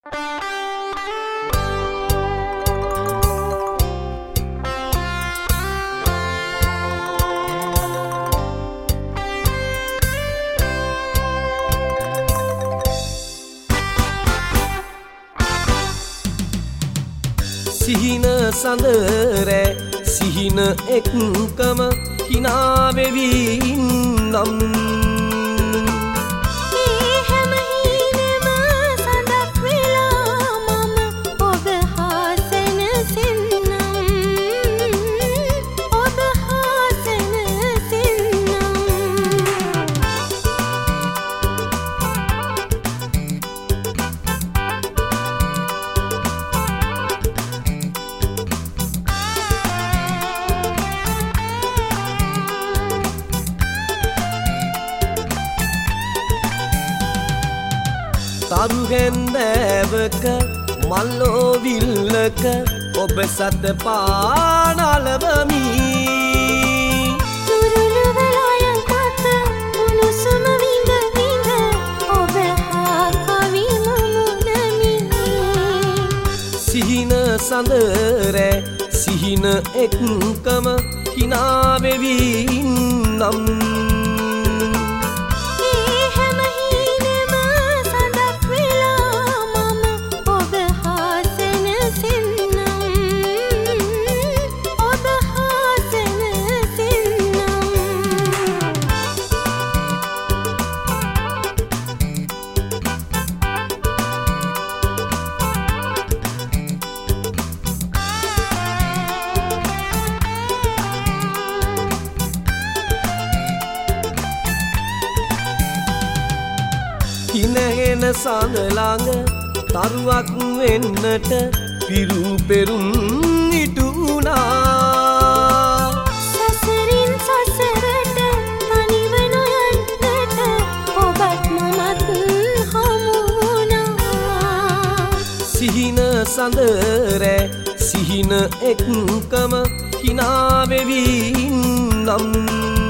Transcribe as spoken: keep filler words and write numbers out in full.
සිහින සඳරෑ සිහින එක්කම හිනාවෙවි ඉන්නම් ඒ හැම හීනෙම සඳක් වෙලා මම ඔබ හා සැනසෙන්නම් ඔබ හා සැනසෙන්නම් තරු හැන්දෑවක මල්ලෝවිල්ලක ඔබ සත පානලවමි තුරුළු වෙලායන් මත උණුසුම විඳ විඳ ඔබ හා කවි මුමුණමි සිහින සඳරෑ සිහින එක්කම හිනාවෙවි ඉන්නම් හිනහෙන සඳළඟ තරුවක් වෙන්නට පිරු පෙරුම් ඉටුනා සසරින් සසරට තනිව නොයන්නට ඔබත් මමත් හමුුණා සිහින සඳරෑ සිහින එක්කම හිනාවෙවි ඉන්නම්